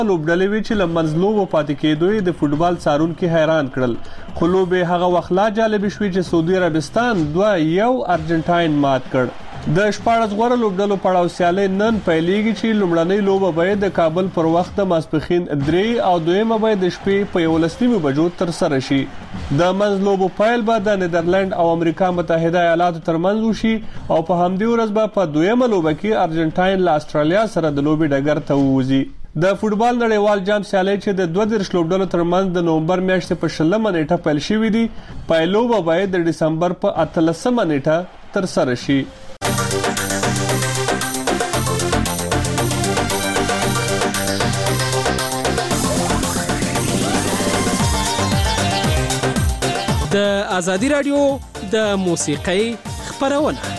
لوبډلې وی چې لمنځلو پاتې کېدوی د فوټبال څارونکو حیران کړل. خو لوبې هغه وخت لا جالب شوې چې سعودي عربستان 2-1 ارجنټاین مات کړ. د 14 غوړه لوبډلو پړاو سیالي نن پیلېږي چې لومړنۍ لوبه به د کابل پر وخت د ماسپخین 3 او دویمه به د شپې په 11 بجو تر سره شي. د منځلوبو پیل به د نیدرلند او امریکا متحده ایالاتو ترمنځ وشي او په همدې ورځ به په دویمه لوبه کې ارجنټاین له استرالیا سره د لوبې ډګر ته ووځي. د فوټبال نړیوال جام سیالي چې د 22 لوبډلو ترمنځ د نومبر میاشتې په 16 نیټه پیل شوې دي، پیلوبه به د دسمبر په 18 نیټه تر سره شي. د ازادي رادیو د موسیقۍ خبرونه.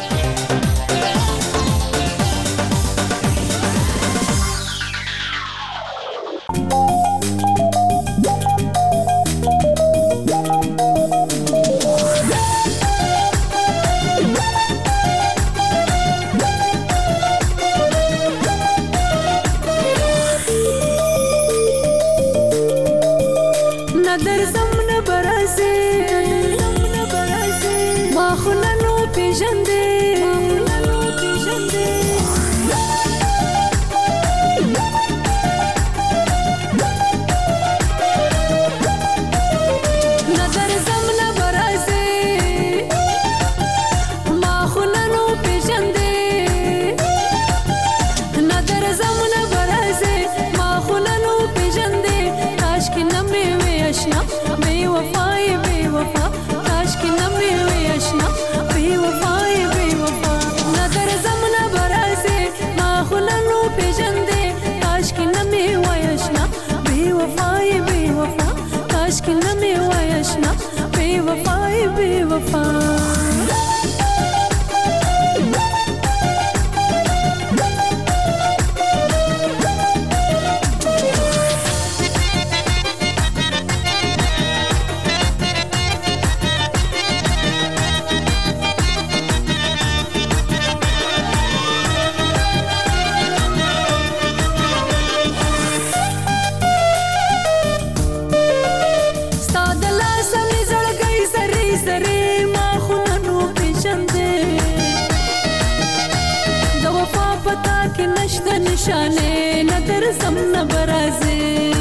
نشانه ندر زمنا برازه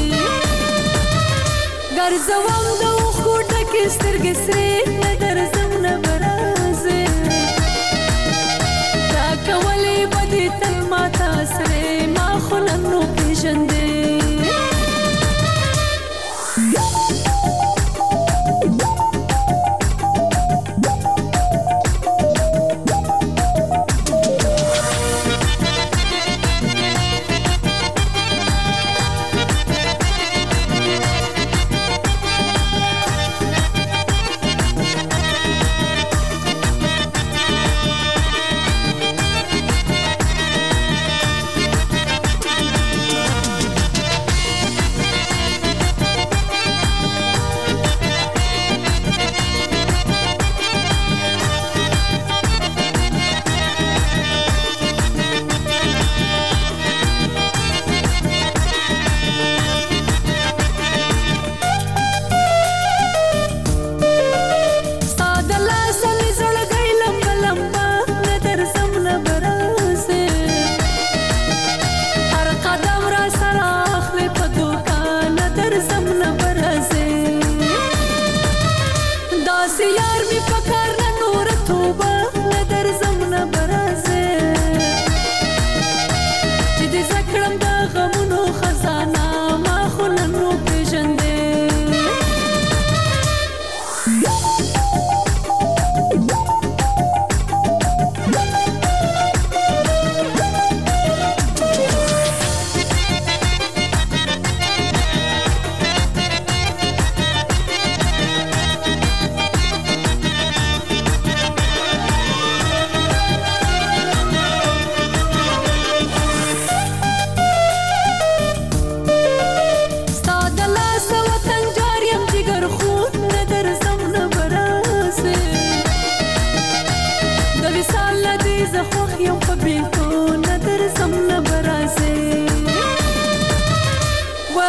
ګرځوم د وخوټه کې سترګې سرې ندر زمنا برازه دا کولې بدې تل ماته سرې ما خو نن نو پیژندې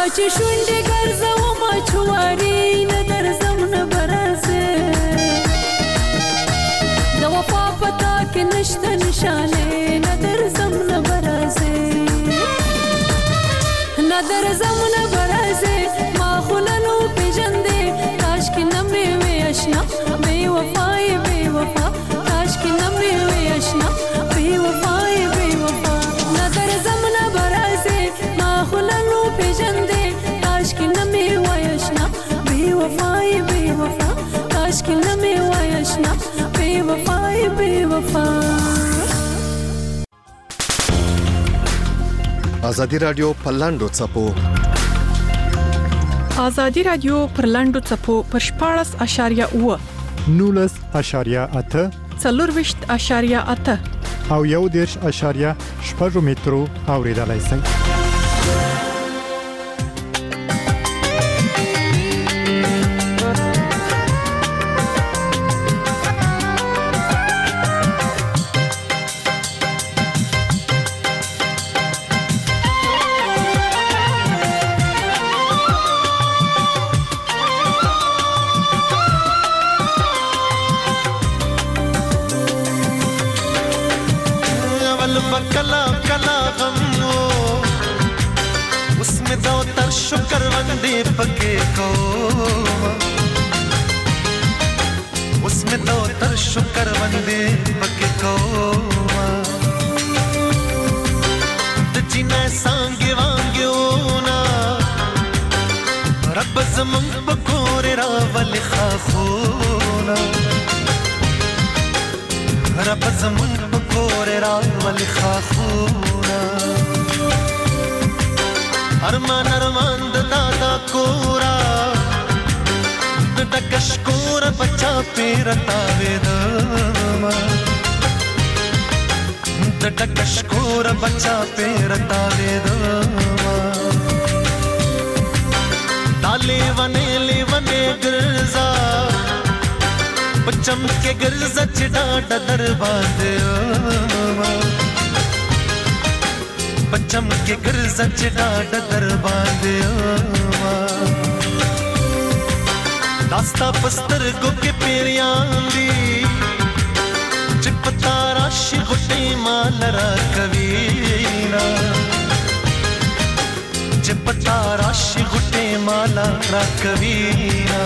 چې شونډې ګرځوم چواري نه درځم نه برازه د وفا پتا کې نشته نشانه نه درځم نه برازه نه درځم نه برازه ما خلنو پیژندې کاش کې نه مې وې آشنا بے وفای بے وفا کاش کې نه مې وې آشنا بے وفای بے وفا نه درځم نه برازه ما خلنو پیژندې کاش کې نه مې وې آشنا بے وفای بے وفا کاش کې نه مې وې آشنا بے وفای بے وفا ازادي رادیو پلاندو چپو ازادي رادیو پرلاندو چپو پر 14.8 19.8 څلورويشت.8 او 1.8 مترو اوریدلای شئ. कला कला गम हो उसमें दो तर शुक्र वंदे पके को उसमें दो तर शुक्र वंदे पके को जिन्हें सांगे वांगे ना रब ज़मन पकोरे रावल खाखोना रब ज़मन پکوره را ولی خافونا ارمان ارمان دادا کورا دکشکور بچا پیرتا ویدما دکشکور بچا پیرتا ویدما دالی ونے گرزا बच्चम के गिरज़ चिड़ा डदर बांधे बच्चम के गिरज़ चिड़ा डदर बांधे दास्ता पस्तर गो के पेरियांदी चिपता राशि गुटे मालरा कवीना चिपता राशि गुटे मालरा कवीना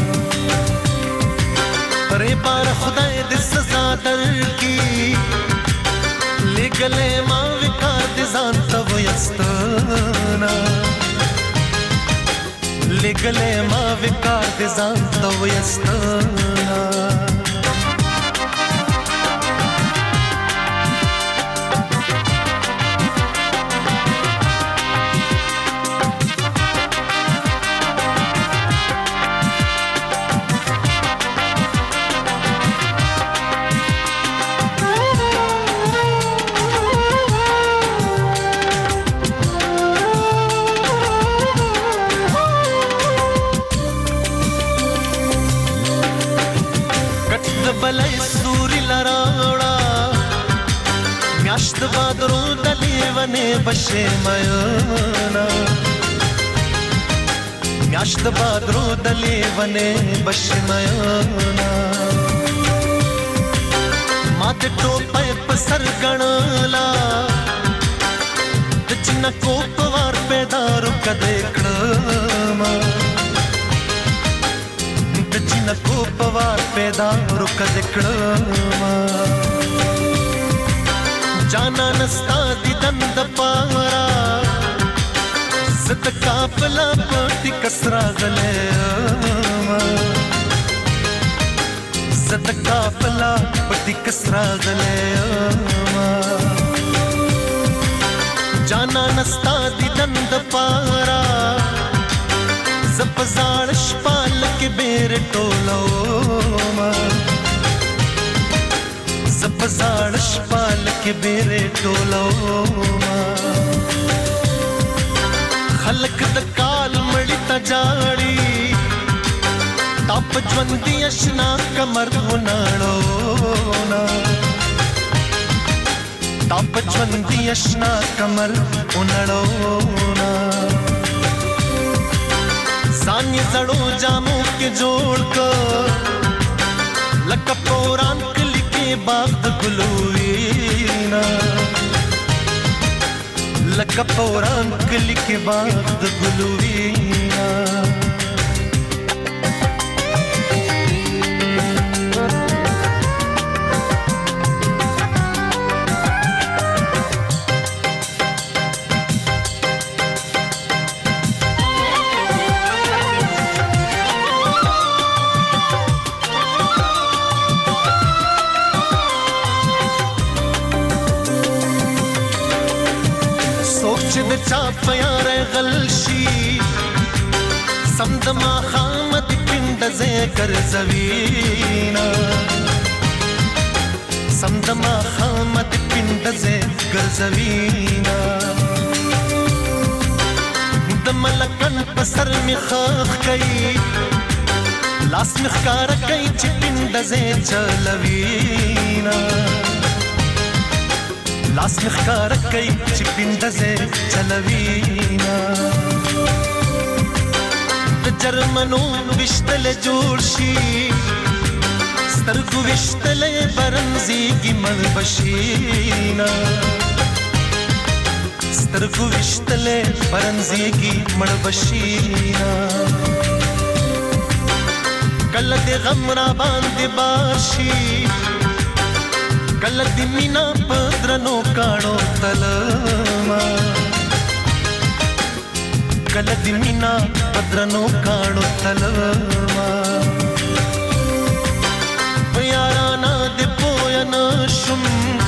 परे बार खुदाए दिस सजा दर की ले गले माँ विकार दिजान तब यस्तना ले गले माँ विकार दिजान तब यस्तना बलय सूरी लराड़ा म्याश्त बादरों दलीवने बशे मयना म्याश्त बादरों दलीवने बशे मयना माते टोपे पसर गणला जिन्ना कोपवार पेदारू कदेकड़मा जिन्ना कोपवार पेदारू कदेकड़मा जाना नस्ता दी दंद पारा जिद कापला पटी कसरा गले जिद कापला पटी कसरा गले जाना नस्ता दी दंद पारा जपजाड़ शपाल के बेर टोलो जपजाड़ शपाल के बेरे टोलो खलक द काल मड़ी तजाड़ी ताप ज्वंदी अशना कमर उनाड़ो ताप ज्वंदी अशना कमर उनाड़ो زړو جامو کې جوړ کړ لکه پوران کلی کې باغ د ګلو وینا لکه پوران کلی کې باغ د ګلو وینا چا پیار غلشی سمدما خامت پند ذکر زوینا سمدما خامت پند ذکر زوینا دملکن پسر می خخ کئی لاس مخکار کئی چی پند ذکر چلوینا لاس مخکار کئی چی پندزے چلوینا د جرمنو وشتل جوړ شي سترګو وشتل برنزيږي مړبشینا سترګو وشتل برنزيږي مړبشینا کله د غم را باندې باشي کله د مینا پدرنو کانو تلما کله د مینا پدرنو کانو تلما یارانا د پوینا شم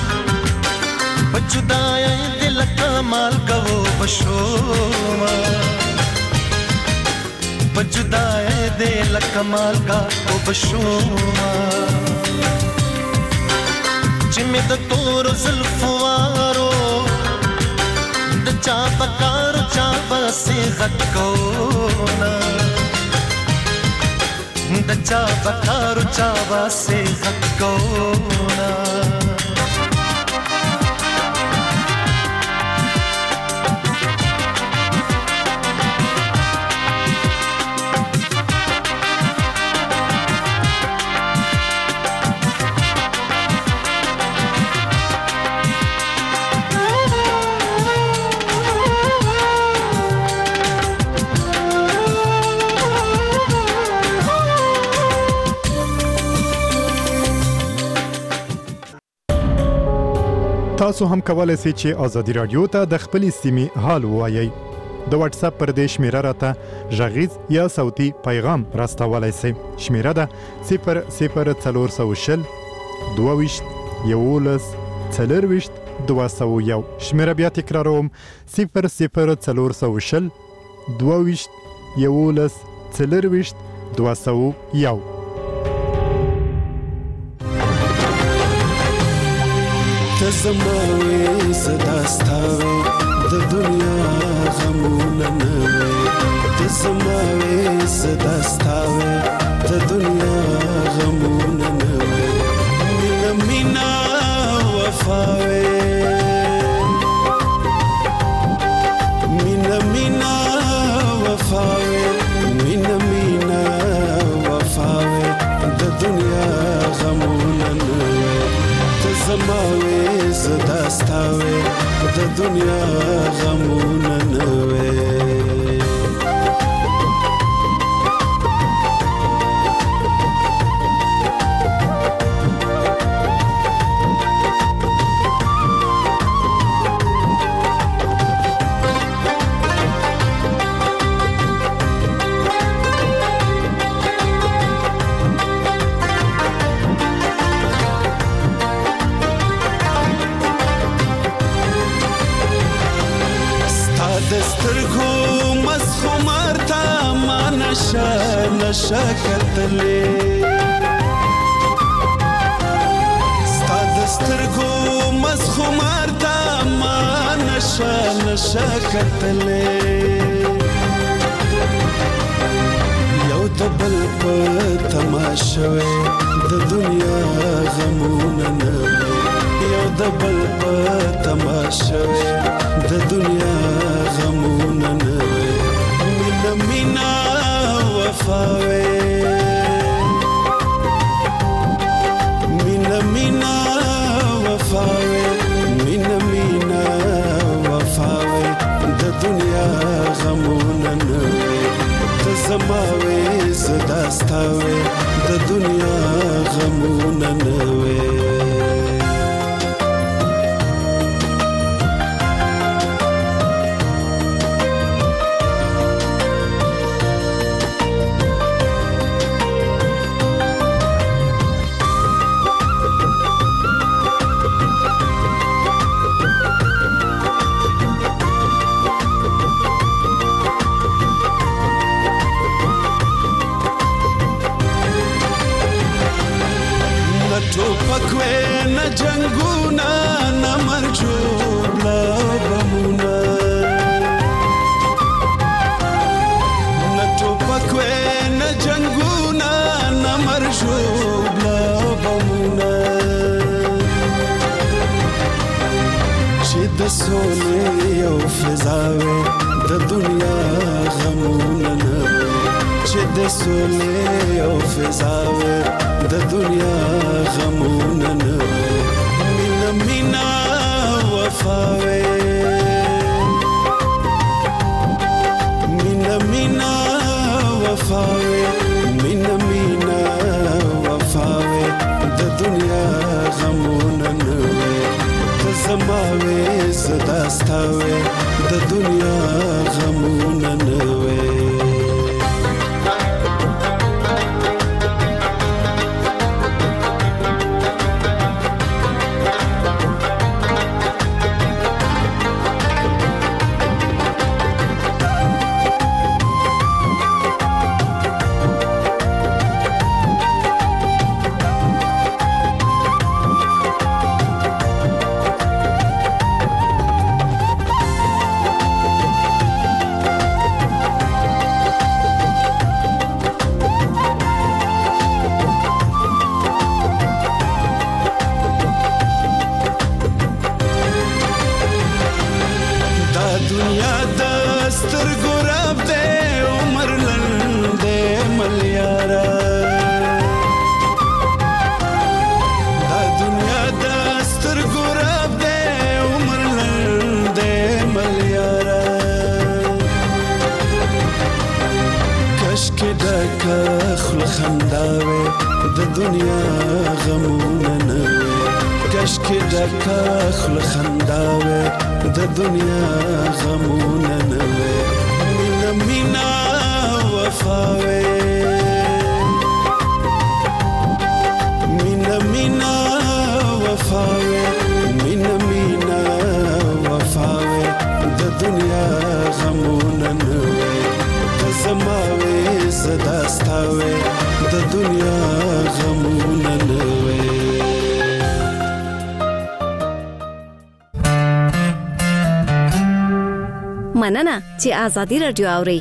بجدای دل کمال کو بشوما بجدای دل کمال کا بشوما چمه د تور زلفوارو د چا پکار چا بسې غټ کونا د چا پکار چا بسې غټ کونا تاسو هم کولای شئ چې ازادي رادیو ته د خپل سیمې حال ووایئ د واتس اپ پر دې شمیره راته غږیز یا صوتي پیغام راستولای شئ شمیره ده 00420 22 11 201 شمیره بیا تکراروم 00420 22 11 201 تزموي صداستاوي د دنیا غمونه نوي تزموي صداستاوي د دنیا غمونه نوي مینا مینا وفاوي مینا مینا وفاوي مینا مینا وفاوي د دنیا غمونه نوي تزموي زداستاوي د دنیا غمونه نوي دسترګو مسخمار تا ما نشه کتلې ستا دسترګو مسخمار تا ما نشه کتلې یو د بل په تماشوي د دنیا غمونه نه یو د بل په تماشوي د دنیا غمونه نه مینا مینا وفاوي مینا مینا وفاوي مینا مینا وفاوي د دنیا غمونه نوي ته زماوي زداستاوي د دنیا غمونه نوي ټوپکوي نه جنگونه نه مرجوبلا بمونه نه ټوپکوي نه جنگونه نه مرجوبلا بمونه چې د سولې او فضاوي د دنیا غمونه نه چې د سولې او فضاوي د دنیا غمونه نه مینا مینا وفاوي مینا مینا وفاوي مینا مینا وفاوي د دنیا غمونه نه ته زماوي زداستاوي د دنیا غمونه نه خنداوي د دنیا غمونه نه کشکې ډکه خوله خنداوي د دنیا غمونه نه مینا مینا وفاوي مینا مینا وفاوي مینا مینا وفاوي د دنیا غمونه نه زماوي زداستاوي د دنیا غمونه نه مننه چې آزادي رادیو اوري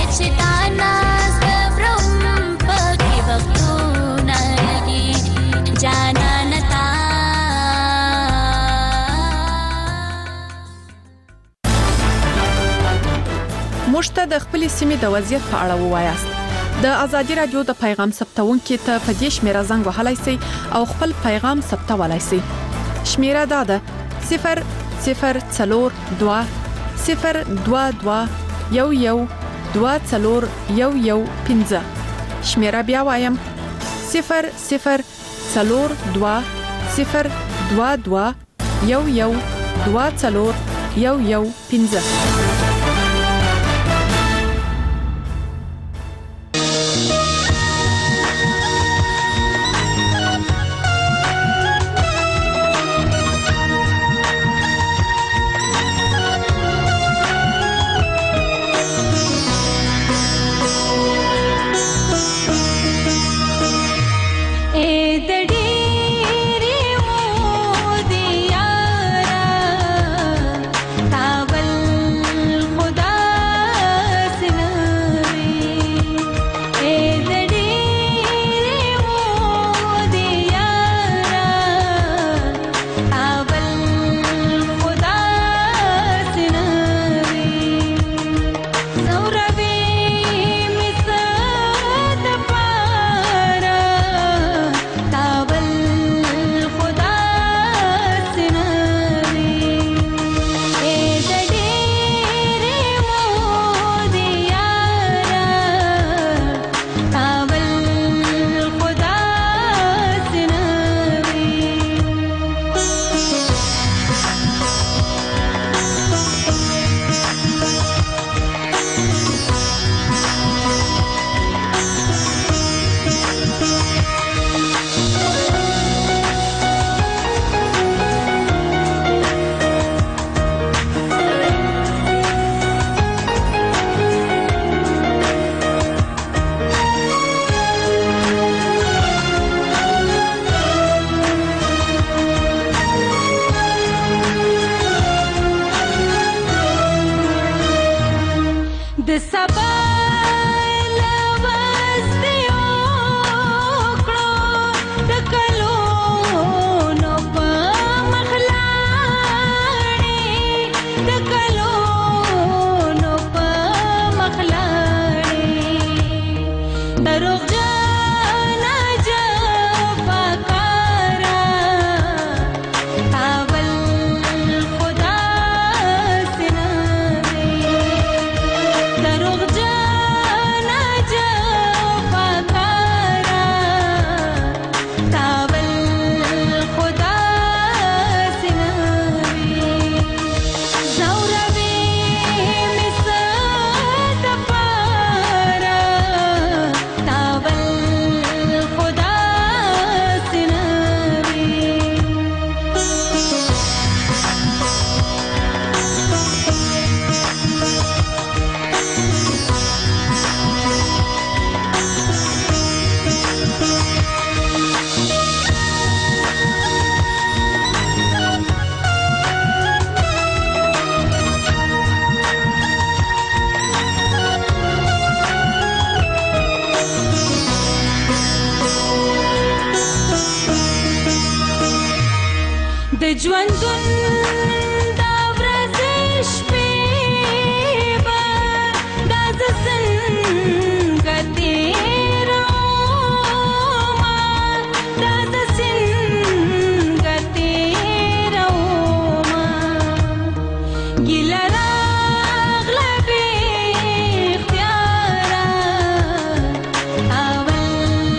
شتانا صبرم پکې وختونه لګي جانا نتا موږ ته د خپل سیمې د وضعیت په اړه ووایاست. د ازادي رادیو د پیغام ثبتونکو ته په دې شمیره زنګ وهلای شئ او خپل پیغام ثبتولای شئ. شمیره دا ده 0042 022 112415. شمیره بیا وایم 0042 022 112415.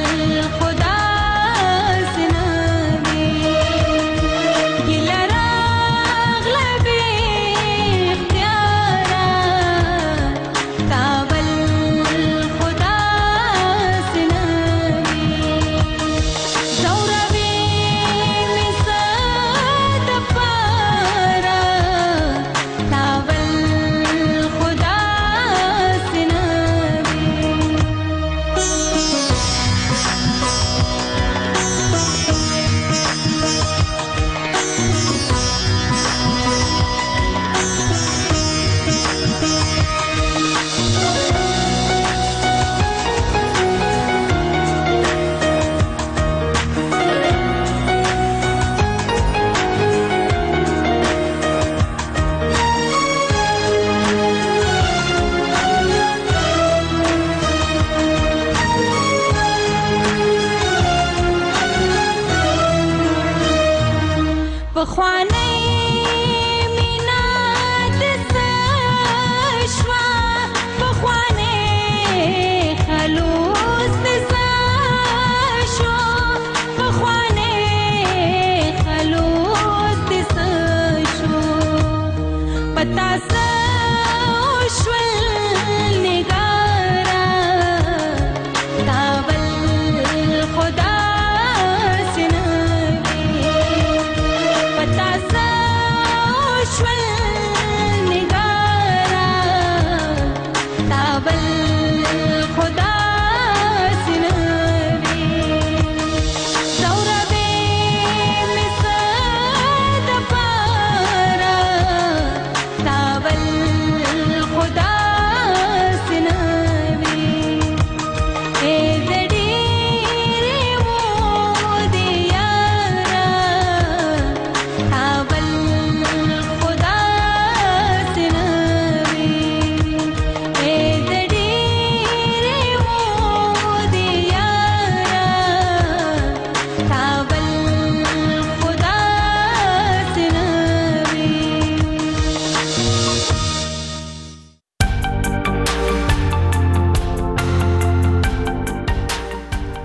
गिलरा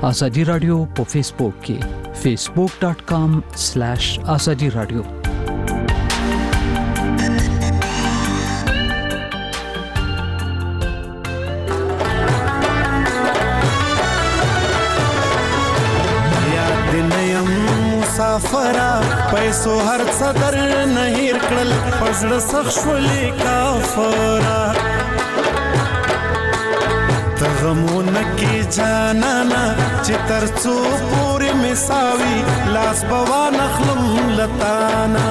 ازادي رادیو په فیسبوک کې facebook.com/azadi radio مسافرا پیسو هر صدر نهیر کړل پزړه سخ شولې کافرا تغمون کی جانانا چې ترڅو پورې مساوي لاس بوا نخلم لتانا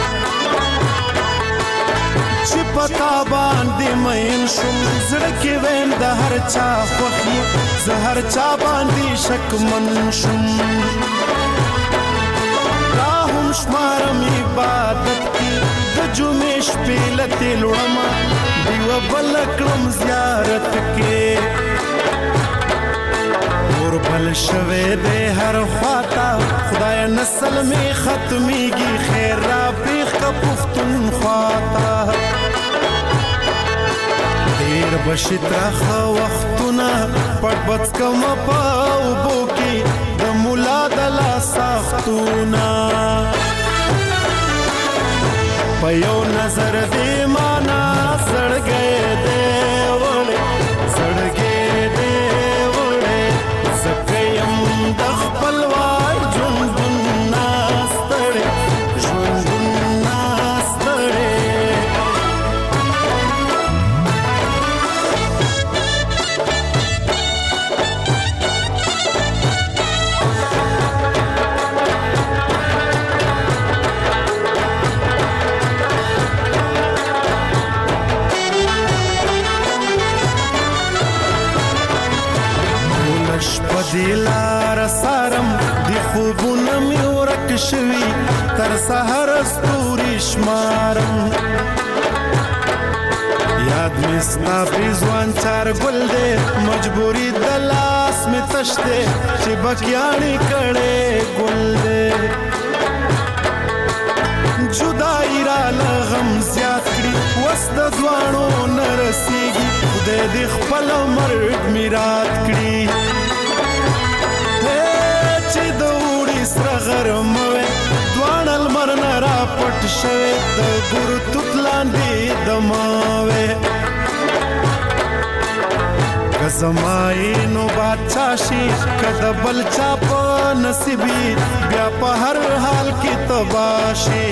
چې پتا باندې مین شم زړه کې وین د هر چا خوخي زهر چا باندې شک من شم شمارم عبادت کی د جمعش پیلتی لړما دیو بلکلم زیارت کې اور بل شوه دې هر خواتا خدای نسل می ختمیږي خیر را پیخ کا پختون خواتا دیر بشترخ وختونه پټ بچ کم پاو بوکی د مولا د لا سختونه پيو نظر دې مانا سړ گئے دې وړې سړ گئے دې وړې زکیم د خپل وای ژوند ناستړې ژوند ناستړې دلار سارم دی خوبونه می ورک شوی تر سحر استوري شمارم یاد می ستا پیزوان چار گل دے مجبوری دلاس می تشتے چی بکیانی کڑے گل دے جدائی را لغم زیاد کری وست دوانو نرسیگی خودے دی خپل مرگ میراد کری چې د وړي سره غرموي دوان المرن را پټ شوي د ګور توتلاندې دماوي کزمای نو بادشاہي کده بل چا په نصیبي بیا په هر حال کې تباشي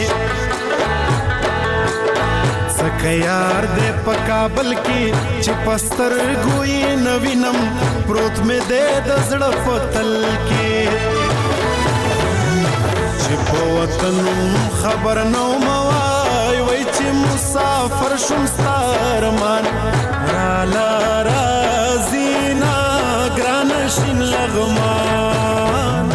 سکه یار دې په کابل کې چې پستر ګوي نوینم پروت مې دې د زړه پتل کې چې په وطن خبر نو موای وای چې مسافر شم ستارمان را رازینا ګران شین لغمان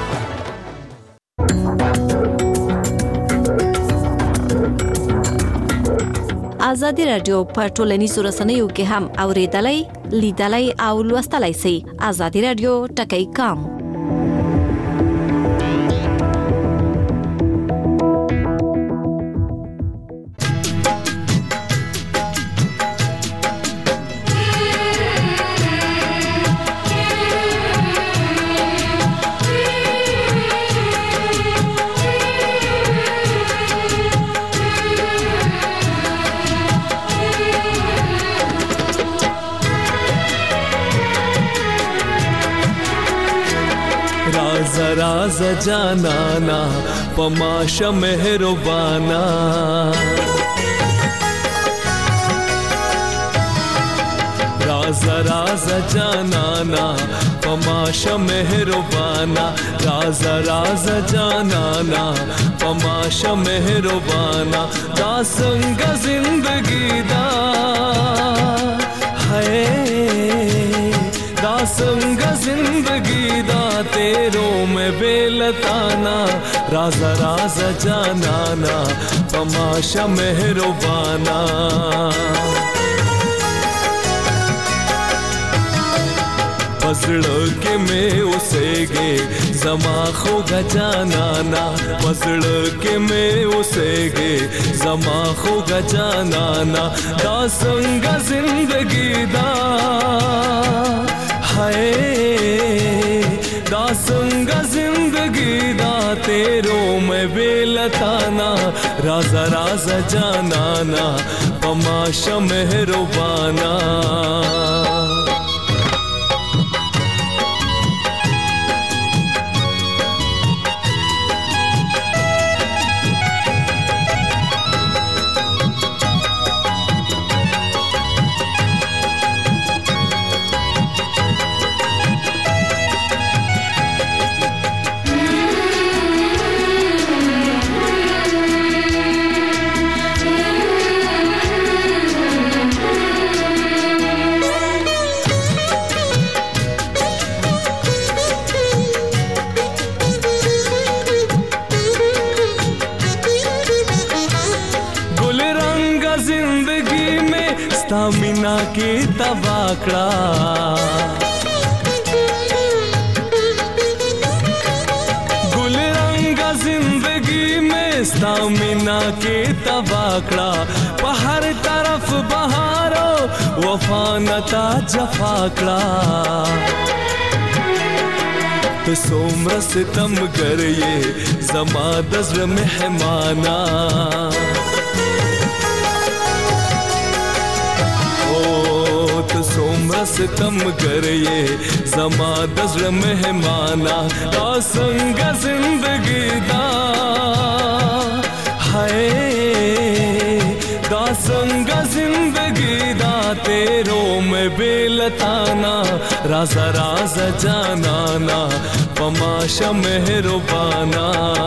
ازادي رادیو په ټولنیزو رسنیو کې هم اوریدلای لیدلای او لوستلای شئ ازادي رادیو ټکی کام راز جانانا پماشا مهربانا راز جانانا پماشا مهربانا راز جانانا پماشا مهربانا دا سنگ زندگی دا ہے دا संग जिंदगी दा तेरों में बेलताना राज जानाना तमाशा मेहरबाना पसड़ के मैं उसे गे जमा खोगा जानाना पसड़ के मैं उसे गे जमा खोगा जानाना दा संग जिंदगी दा हाय बेलताना राजा राजा जानाना पमाशा मेहरबाना मीना के तबाकड़ा गुल रंगा जिंदगी में स्तामिना के तबाकड़ा पहर तरफ बहारो वफानता जफाकड़ा तो सोमर सितम कर ये जमा दज़्र मेहमाना तो सोमर सितम कर ये जमा दज़्र मेहमाना का संग जिंदगी दा है दा संग जिंदगी दा तेरो में बेलताना राजा राजा जानाना पमाशा मेहरबाना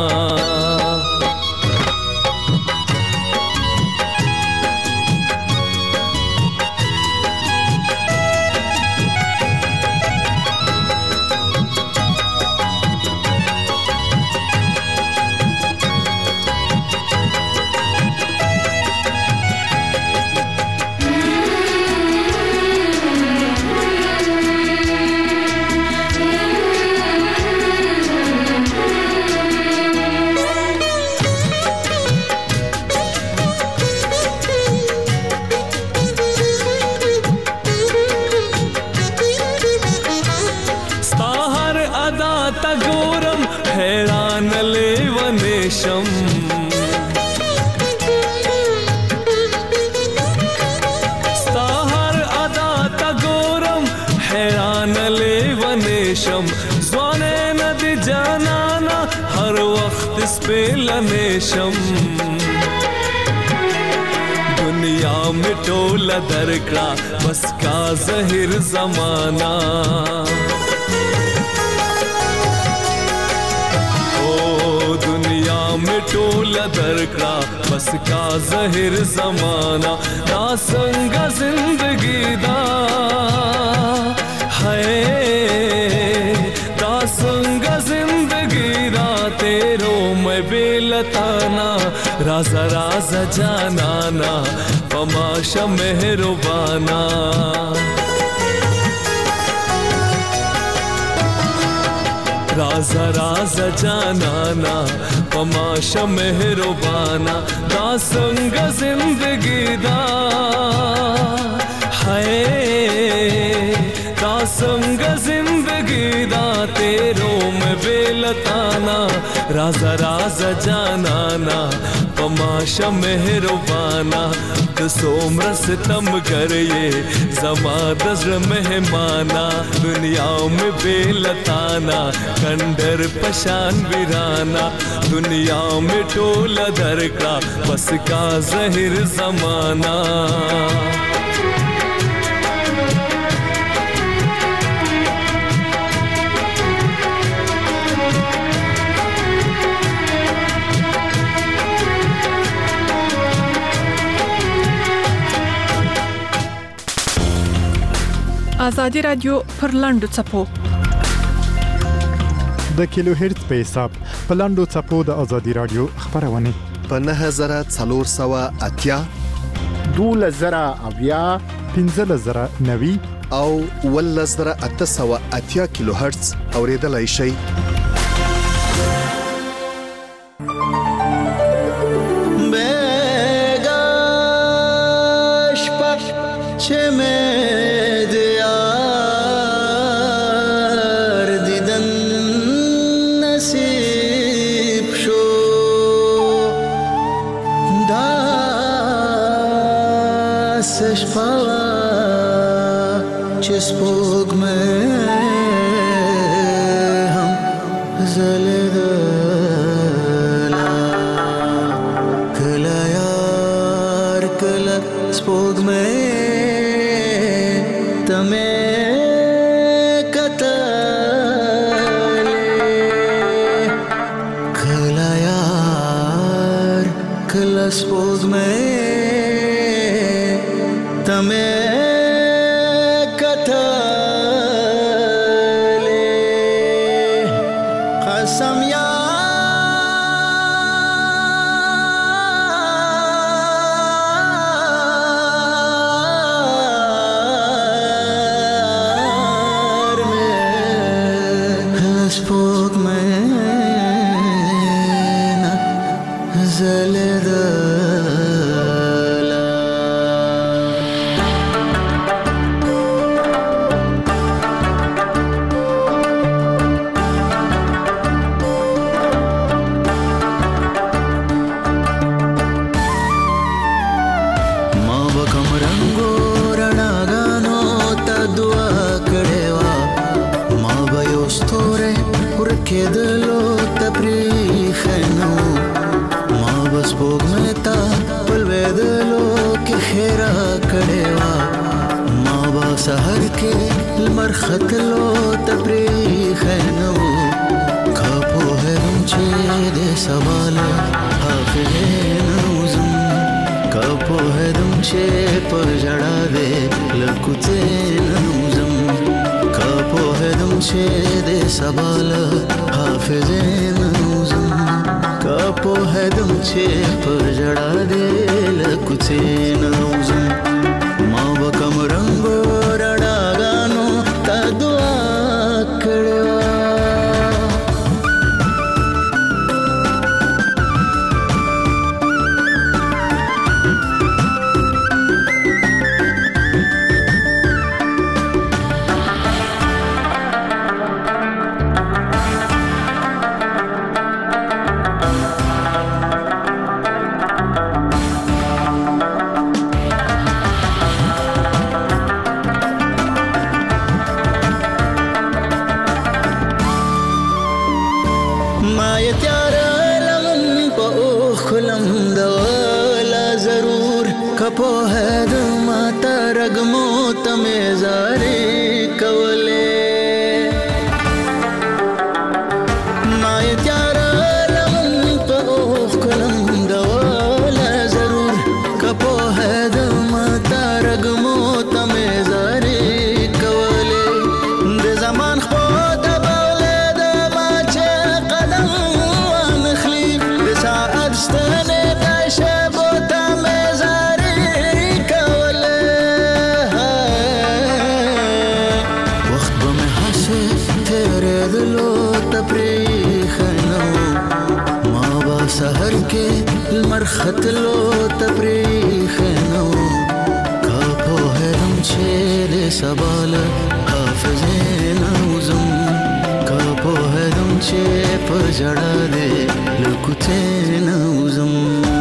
स्ताहर अदा तगोरम हैरान ले वनेशम ज़्वाने नदी जानाना हर वक्त इस पे लनेशम दुनिया में टोला दरकड़ा बस का ज़हिर ज़माना टोला दरकड़ा बस का ज़हिर ज़माना ना संग जिंदगी दा है ना संग जिंदगी दा तेरो मैं बेलताना राजा राजा जानाना पमाशा मेहरबाना राजा राजा जानाना पमाशा मेहरबाना दा संग जिंदगी दा है दा संग जिंदगी दा तेरो में बेलताना राजा राजा जानाना पमाशा मेहरबाना तो सोमर सितम कर ये जमा दज़्र मेहमाना दुनिया में बेलताना कंडर पशान वीराना दुनिया में टोला दरकड़ा बस का ज़हिर ज़माना آزادی رادیو پر لاندو چپو د کیلو هرتز په حساب په لاندو چپو د آزادی رادیو خبرونه په 9480 2000 15090 او 1880 کیلو هرتز اوریدلای شئ سپوږمۍ هم ځلېدله کله یار کله سپوږمۍ ته مې کتلې کله یار کله سپوږمۍ ته مې سحر کې لمر ختلو تبریخ نو کاپو هرم چې د سوال حافظ نوزم کاپو هرم چې پر جړا دې لکوته نوزم کاپو هرم چې د سوال حافظ نوزم کاپو هرم چې پر جړا دې لکوته نوزم ما وکم رنگو رڼاګانو ته دعا کړې کپو ہے دما ترگمو تمہیں زاری کولے مائے تیارا لمن پا اوخ کلم دولا ضرور کپو ہے دما ترگمو تمہیں زاری کولے دے زمان خود بولے دما چے قدم وانخلی دے ساعت ستنے کاشے بوتا میں سحر کې لمر ختلو تبریخ نو کاپو هرم چې د سبال حافظ نوزم کاپو هرم چې پر جړا دې لکوته نوزم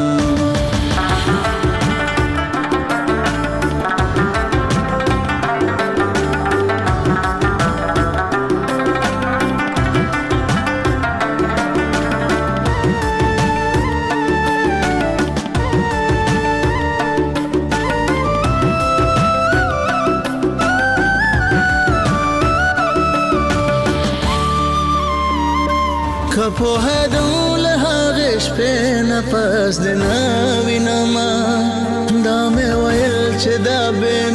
کپو ہے دول هغش په نفس د ناوینما دا مې ویل چې دا به